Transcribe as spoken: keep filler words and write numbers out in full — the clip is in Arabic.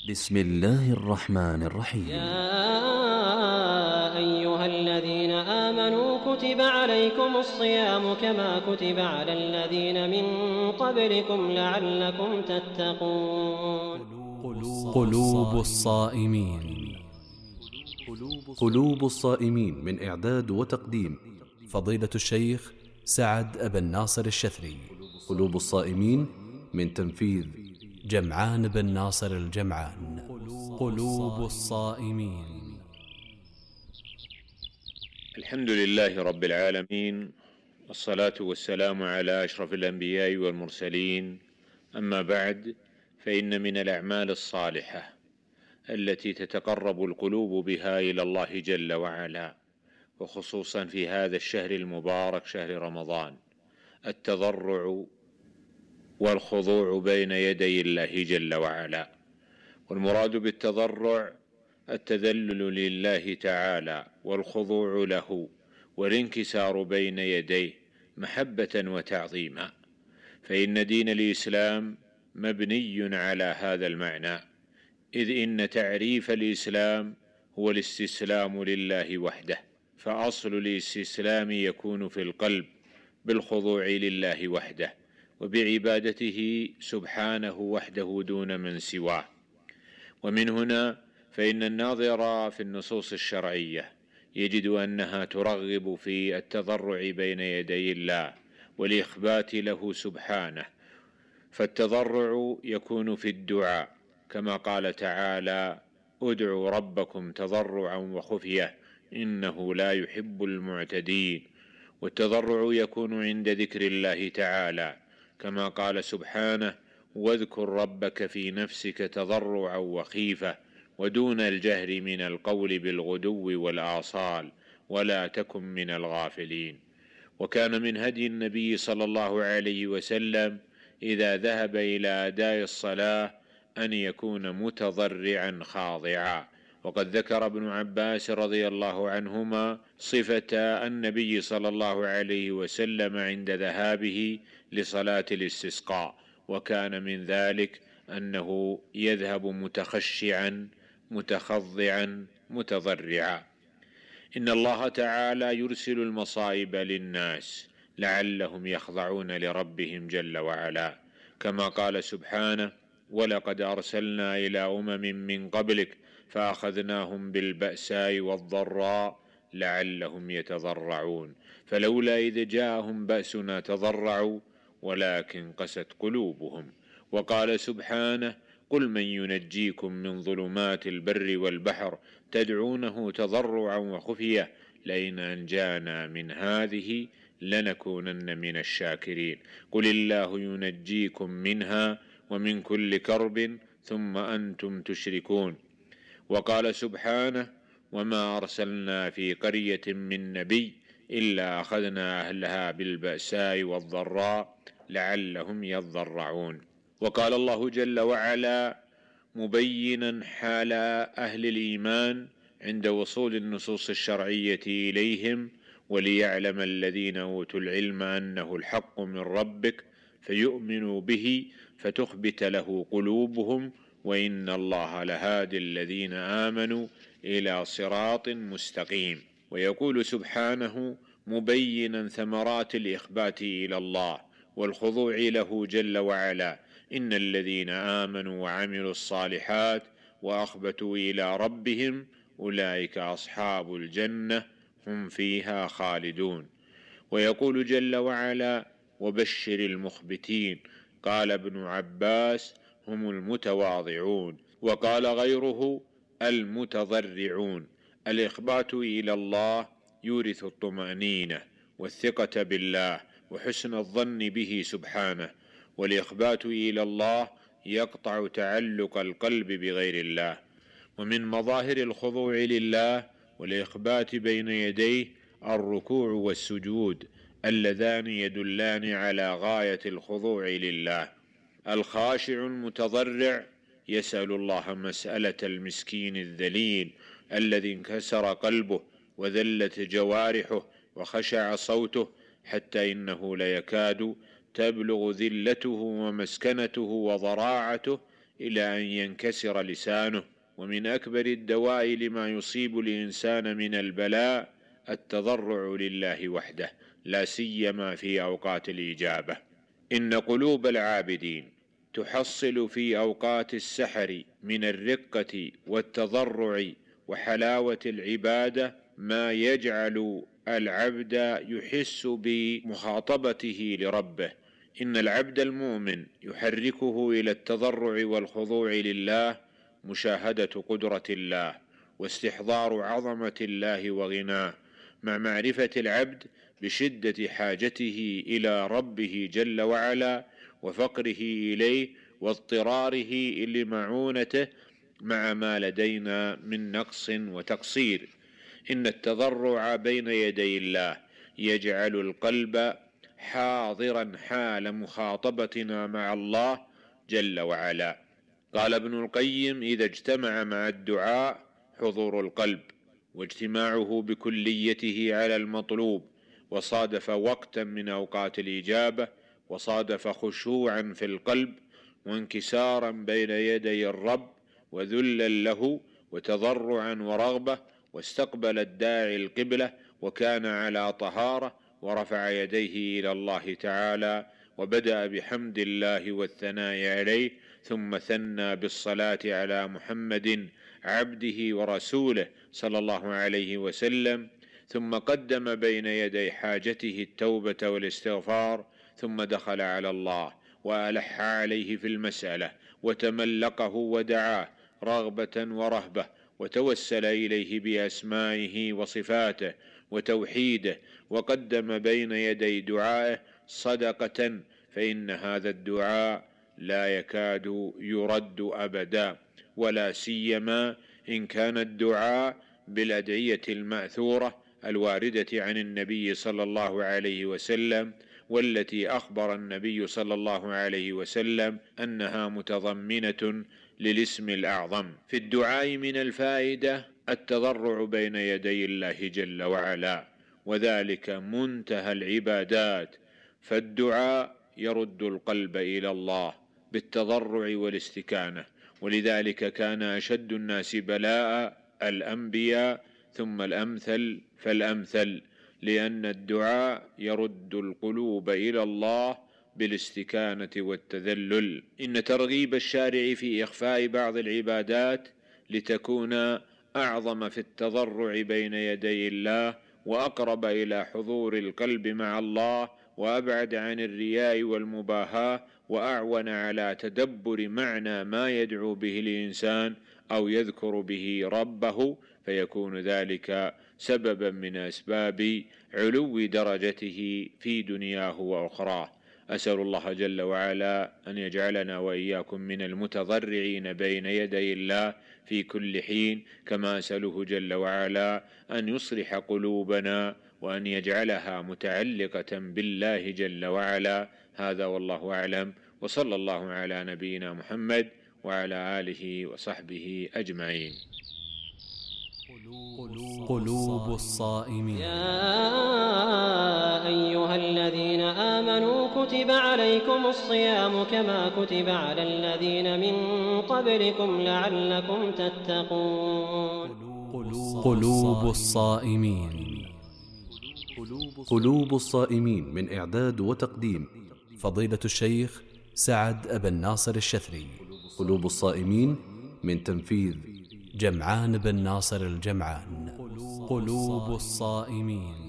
بسم الله الرحمن الرحيم. يا أيها الذين آمنوا كتب عليكم الصيام كما كتب على الذين من قبلكم لعلكم تتقون. قلوب الصائمين. قلوب الصائمين من إعداد وتقديم فضيلة الشيخ سعد أبا الناصر الشثري. قلوب الصائمين من تنفيذ جمعان بن ناصر الجمعان. قلوب الصائمين. الحمد لله رب العالمين، والصلاة والسلام على أشرف الأنبياء والمرسلين. أما بعد، فإن من الأعمال الصالحة التي تتقرب القلوب بها إلى الله جل وعلا، وخصوصا في هذا الشهر المبارك شهر رمضان، التضرع والخضوع بين يدي الله جل وعلا. والمراد بالتضرع التذلل لله تعالى والخضوع له والانكسار بين يديه محبة وتعظيما، فإن دين الإسلام مبني على هذا المعنى، إذ إن تعريف الإسلام هو الاستسلام لله وحده، فأصل الاستسلام يكون في القلب بالخضوع لله وحده وبعبادته سبحانه وحده دون من سواه. ومن هنا فإن الناظر في النصوص الشرعية يجد أنها ترغب في التضرع بين يدي الله والإخبات له سبحانه، فالتضرع يكون في الدعاء كما قال تعالى: ادعوا ربكم تضرعا وخفية إنه لا يحب المعتدين. والتضرع يكون عند ذكر الله تعالى كما قال سبحانه: واذكر ربك في نفسك تضرعا وخيفة ودون الجهر من القول بالغدو والآصال ولا تكن من الغافلين. وكان من هدي النبي صلى الله عليه وسلم إذا ذهب إلى أداء الصلاة أن يكون متضرعا خاضعا. وقد ذكر ابن عباس رضي الله عنهما صفة النبي صلى الله عليه وسلم عند ذهابه لصلاة الاستسقاء، وكان من ذلك أنه يذهب متخشعا متخضعا متضرعا. إن الله تعالى يرسل المصائب للناس لعلهم يخضعون لربهم جل وعلا، كما قال سبحانه: ولقد أرسلنا إلى أمم من قبلك فأخذناهم بالبأساء والضراء لعلهم يتضرعون فلولا إذ جاءهم بأسنا تضرعوا ولكن قست قلوبهم. وقال سبحانه: قل من ينجيكم من ظلمات البر والبحر تدعونه تضرعا وخفية لئن أنجانا من هذه لنكونن من الشاكرين. قل الله ينجيكم منها ومن كل كرب ثم أنتم تشركون. وقال سبحانه: وما أرسلنا في قرية من نبي إلا أخذنا أهلها بالبأساء والضراء لعلهم يضرعون. وقال الله جل وعلا مبينا حال أهل الإيمان عند وصول النصوص الشرعية إليهم: وليعلم الذين أوتوا العلم أنه الحق من ربك فيؤمنوا به فتخبت له قلوبهم وإن الله لهادي الذين آمنوا إلى صراط مستقيم. ويقول سبحانه مبينا ثمرات الإخبات إلى الله والخضوع له جل وعلا: إن الذين آمنوا وعملوا الصالحات وأخبتوا إلى ربهم أولئك أصحاب الجنة هم فيها خالدون. ويقول جل وعلا: وبشر المخبتين. قال ابن عباس: هم المتواضعون. وقال غيره: المتضرعون. الإخبات إلى الله يورث الطمأنينة والثقة بالله وحسن الظن به سبحانه، والإخبات إلى الله يقطع تعلق القلب بغير الله. ومن مظاهر الخضوع لله والإخبات بين يديه الركوع والسجود، اللذان يدلان على غاية الخضوع لله. الخاشع المتضرع يسأل الله مسألة المسكين الذليل الذي انكسر قلبه وذلت جوارحه وخشع صوته حتى إنه ليكاد تبلغ ذلته ومسكنته وضراعته إلى أن ينكسر لسانه. ومن أكبر الدواء لما يصيب الإنسان من البلاء التضرع لله وحده، لا سيما في أوقات الإجابة. إن قلوب العابدين تحصل في أوقات السحر من الرقة والتضرع وحلاوة العبادة ما يجعل العبد يحس بمخاطبته لربه. إن العبد المؤمن يحركه إلى التضرع والخضوع لله مشاهدة قدرة الله واستحضار عظمة الله وغناه، مع معرفة العبد بشدة حاجته إلى ربه جل وعلا وفقره إليه واضطراره لمعونته مع ما لدينا من نقص وتقصير. إن التضرع بين يدي الله يجعل القلب حاضرا حال مخاطبتنا مع الله جل وعلا. قال ابن القيم: إذا اجتمع مع الدعاء حضور القلب واجتماعه بكليته على المطلوب، وصادف وقتا من أوقات الإجابة، وصادف خشوعا في القلب وانكسارا بين يدي الرب وذلا له وتضرعا ورغبة، واستقبل الداعي القبلة وكان على طهارة ورفع يديه إلى الله تعالى وبدأ بحمد الله والثناء عليه، ثم ثنى بالصلاة على محمد عبده ورسوله صلى الله عليه وسلم، ثم قدم بين يدي حاجته التوبة والاستغفار، ثم دخل على الله وألح عليه في المسألة وتملقه ودعاه رغبة ورهبة، وتوسل إليه بأسمائه وصفاته وتوحيده، وقدم بين يدي دعائه صدقة، فإن هذا الدعاء لا يكاد يرد أبدا، ولا سيما إن كان الدعاء بالأدعية المأثورة الواردة عن النبي صلى الله عليه وسلم، والتي أخبر النبي صلى الله عليه وسلم أنها متضمنة للاسم الأعظم. في الدعاء من الفائدة التضرع بين يدي الله جل وعلا، وذلك منتهى العبادات، فالدعاء يرد القلب إلى الله بالتضرع والاستكانة، ولذلك كان أشد الناس بلاء الأنبياء ثم الأمثل فالأمثل، لأن الدعاء يرد القلوب إلى الله بالاستكانة والتذلل. إن ترغيب الشارع في إخفاء بعض العبادات لتكون أعظم في التضرع بين يدي الله وأقرب إلى حضور القلب مع الله، وأبعد عن الرياء والمباهاة، وأعون على تدبر معنى ما يدعو به الإنسان أو يذكر به ربه، فيكون ذلك سببا من أسباب علو درجته في دنياه وأخراه. أسأل الله جل وعلا أن يجعلنا وإياكم من المتضرعين بين يدي الله في كل حين، كما أسأله جل وعلا أن يصلح قلوبنا وأن يجعلها متعلقة بالله جل وعلا. هذا والله أعلم، وصلى الله على نبينا محمد وعلى آله وصحبه أجمعين. قلوب الصائمين. يا أيها الذين آمنوا كتب عليكم الصيام كما كتب على الذين من قبلكم لعلكم تتقون. قلوب الصائمين. قلوب الصائمين من إعداد وتقديم فضيلة الشيخ سعد أبا الناصر الشثري. قلوب الصائمين من تنفيذ جمعان بن ناصر الجمعان. قلوب الصائمين.